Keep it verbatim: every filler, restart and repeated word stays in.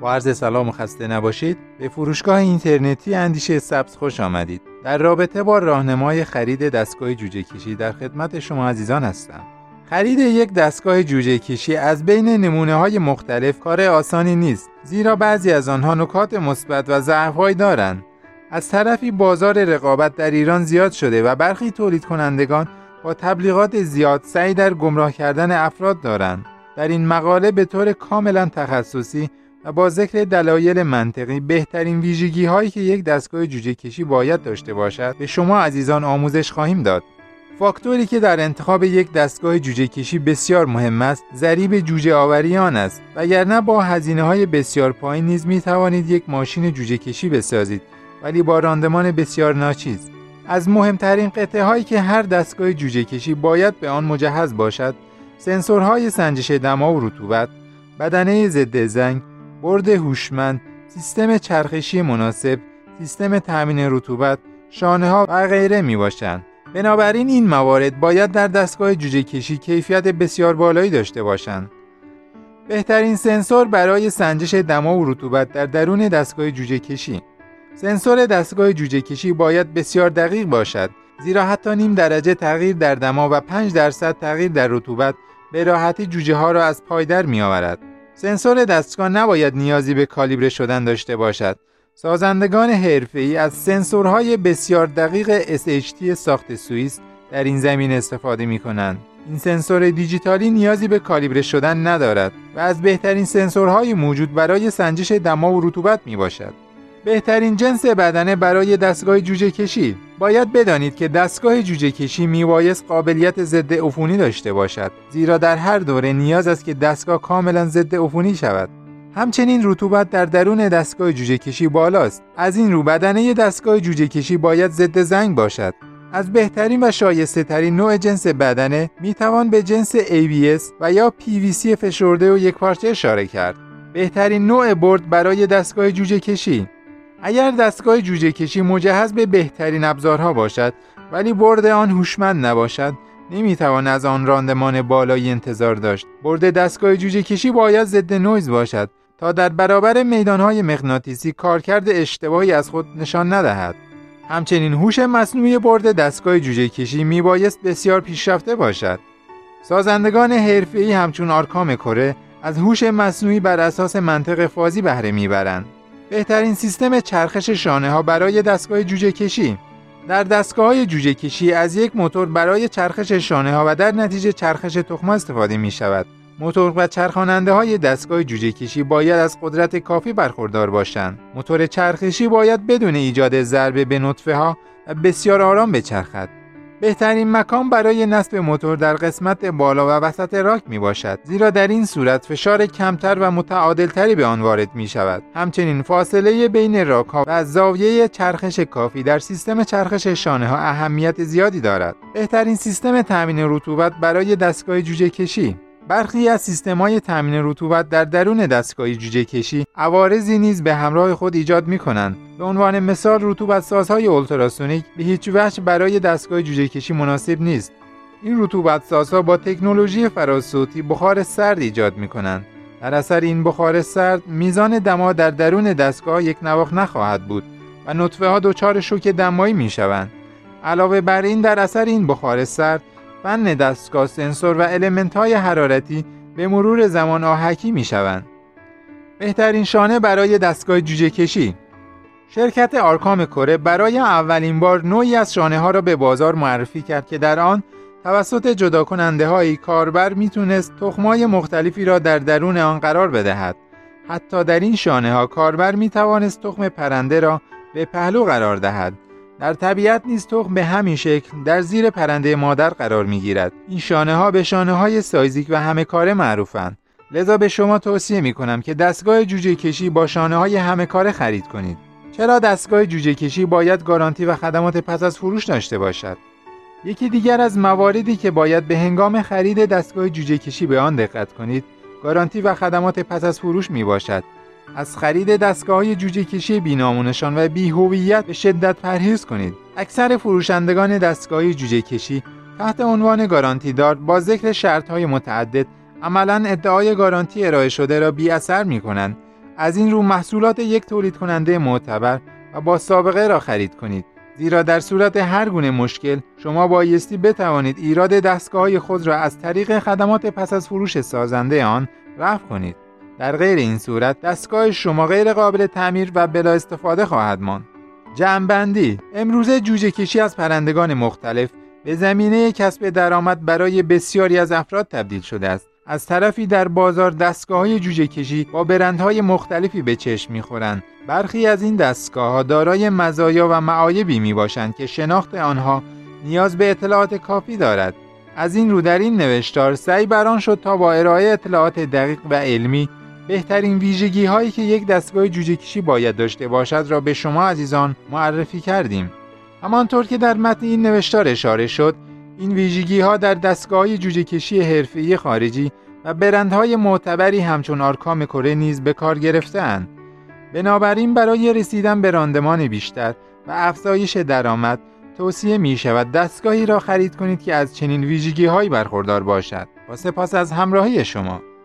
با عرض سلام و خسته نباشید. به فروشگاه اینترنتی اندیشه سبز خوش آمدید. در رابطه با راهنمای خرید دستگاه جوجه کشی در خدمت شما عزیزان هستم. خرید یک دستگاه جوجه کشی از بین نمونه‌های مختلف کار آسانی نیست، زیرا بعضی از آنها نکات مثبت و ضعف‌هایی دارند. از طرفی بازار رقابت در ایران زیاد شده و برخی تولید کنندگان با تبلیغات زیاد سعی در گمراه کردن افراد دارند. در این مقاله به طور کاملا تخصصی و با ذکر دلایل منطقی بهترین ویژگی هایی که یک دستگاه جوجه کشی باید داشته باشد به شما عزیزان آموزش خواهیم داد. فاکتوری که در انتخاب یک دستگاه جوجه کشی بسیار مهم است، ضریب جوجه آوری آن است، وگرنه با هزینه های بسیار پایین نیز می توانید یک ماشین جوجه کشی بسازید، ولی با راندمان بسیار ناچیز. از مهمترین قطعه هایی که هر دستگاه جوجه کشی باید به آن مجهز باشد، سنسورهای سنجش دما و رطوبت، بدنه ضد زنگ، برد هوشمند، سیستم چرخشی مناسب، سیستم تامین رطوبت، شانه‌ها و غیره میباشند. بنابراین این موارد باید در دستگاه جوجه کشی کیفیت بسیار بالایی داشته باشند. بهترین سنسور برای سنجش دما و رطوبت در درون دستگاه جوجه کشی. سنسور دستگاه جوجه کشی باید بسیار دقیق باشد، زیرا حتی نیم درجه تغییر در دما و پنج درصد تغییر در رطوبت به راحتی جوجه ها را از پای در می آورد. سنسور دستگاه نباید نیازی به کالیبره شدن داشته باشد. سازندگان حرفه‌ای از سنسورهای بسیار دقیق اس اچ تی ساخت سوئیس در این زمینه استفاده می کنند. این سنسور دیجیتالی نیازی به کالیبره شدن ندارد و از بهترین سنسورهای موجود برای سنجش دما و رطوبت می باشد. بهترین جنس بدنه برای دستگاه جوجه کشی. باید بدانید که دستگاه جوجه کشی میبایست قابلیت ضد عفونی داشته باشد، زیرا در هر دوره نیاز است که دستگاه کاملا ضد عفونی شود. همچنین رطوبت در درون دستگاه جوجه کشی بالاست. از این رو بدنه دستگاه جوجه کشی باید ضد زنگ باشد. از بهترین و شایسته ترین نوع جنس بدنه میتوان به جنس ای بی اس و یا پی وی سی فشرده و یکپارچه اشاره کرد. بهترین نوع برد برای دستگاه جوجه کشی. اگر دستگاه جوجه کشی مجهز به بهترین ابزارها باشد ولی برد آن هوشمند نباشد، نمیتوان از آن راندمان بالایی انتظار داشت. برد دستگاه جوجه کشی باید ضد نویز باشد تا در برابر میدانهای مغناطیسی کارکرد اشتباهی از خود نشان ندهد. همچنین هوش مصنوعی برد دستگاه جوجه کشی میبایست بسیار پیشرفته باشد. سازندگان حرفه‌ای همچون آرکام کره از هوش مصنوعی بر اساس منطق فازی بهره میبرند. بهترین سیستم چرخش شانه ها برای دستگاه جوجه کشی. در دستگاه‌های جوجه کشی از یک موتور برای چرخش شانه ها و در نتیجه چرخش تخم استفاده می شود. موتور و چرخاننده های دستگاه جوجه کشی باید از قدرت کافی برخوردار باشند. موتور چرخشی باید بدون ایجاد ضربه به نطفه ها و بسیار آرام بچرخد. بهترین مکان برای نصب موتور در قسمت بالا و وسط راک می باشد، زیرا در این صورت فشار کمتر و متعادلتری به آن وارد می شود. همچنین فاصله بین راک ها و زاویه چرخش کافی در سیستم چرخش شانه ها اهمیت زیادی دارد. بهترین سیستم تامین رطوبت برای دستگاه جوجه کشی. برخی از سیستم‌های تامین رطوبت در درون دستگاه جوجه کشی عوارضی نیز به همراه خود ایجاد می‌کنند. به عنوان مثال رطوبت سازهای اولتراسونیک به هیچ وجه برای دستگاه جوجه کشی مناسب نیست. این رطوبت سازها با تکنولوژی فراسوتی بخار سرد ایجاد می‌کنند. در اثر این بخار سرد میزان دما در درون دستگاه یک نواخت نخواهد بود و نطفه‌ها دچار شوک دمایی می‌شوند. علاوه بر این در اثر این بخار سرد فن دستگاه سنسور و المنت‌های حرارتی به مرور زمان آهکی می‌شوند. بهترین شانه برای دستگاه جوجه کشی. شرکت آرکام کره برای اولین بار نوعی از شانه‌ها را به بازار معرفی کرد که در آن توسط جدا کننده‌های کاربر میتونست تخم‌های مختلفی را در درون آن قرار بدهد. حتی در این شانه‌ها کاربر میتوانست تخم پرنده را به پهلو قرار دهد. در طبیعت نیز تخم به همین شکل در زیر پرنده مادر قرار میگیرد. این شانه‌ها به شانه‌های سایزیک و همه کاره معروفند. لذا به شما توصیه میکنم که دستگاه جوجه کشی با شانه‌های همه کاره خرید کنید. چرا دستگاه جوجه کشی باید گارانتی و خدمات پس از فروش داشته باشد؟ یکی دیگر از مواردی که باید به هنگام خرید دستگاه جوجه کشی به آن دقت کنید، گارانتی و خدمات پس از فروش می باشد. از خرید دستگاه‌های جوجه کشی بی‌نام و بی‌هویت به شدت پرهیز کنید. اکثر فروشندگان دستگاه‌های جوجه کشی تحت عنوان گارانتی دار با ذکر شرط‌های متعدد عملاً ادعای گارانتی ارائه شده را بی‌اثر می‌کنند. از این رو محصولات یک تولید کننده معتبر و با سابقه را خرید کنید، زیرا در صورت هر گونه مشکل شما بایستی بتوانید ایراد دستگاه‌های خود را از طریق خدمات پس از فروش سازنده آن رفع کنید. در غیر این صورت دستگاه شما غیر قابل تعمیر و بلا استفاده خواهد ماند. جمع‌بندی: امروزه جوجه کشی از پرندگان مختلف به زمینه کسب درآمد برای بسیاری از افراد تبدیل شده است. از طرفی در بازار دستگاه‌های جوجه کشی با برندهای مختلفی به چشم می‌خورند. برخی از این دستگاه‌ها دارای مزایا و معایبی می‌باشند که شناخت آنها نیاز به اطلاعات کافی دارد. از این رو در این نوشتار سعی بر آن شد تا با ارائه اطلاعات دقیق و علمی بهترین ویژگی‌هایی که یک دستگاه جوجه کشی باید داشته باشد را به شما عزیزان معرفی کردیم. همانطور که در متن این نوشتار اشاره شد، این ویژگی‌ها در دستگاه‌های جوجه کشی حرفه‌ای خارجی و برندهای معتبری همچون آرکام کره نیز به کار گرفته‌اند. بنابراین برای رسیدن به راندمان بیشتر و افزایش درآمد توصیه می‌شود دستگاهی را خرید کنید که از چنین ویژگی‌هایی برخوردار باشد. با سپاس از همراهی شما.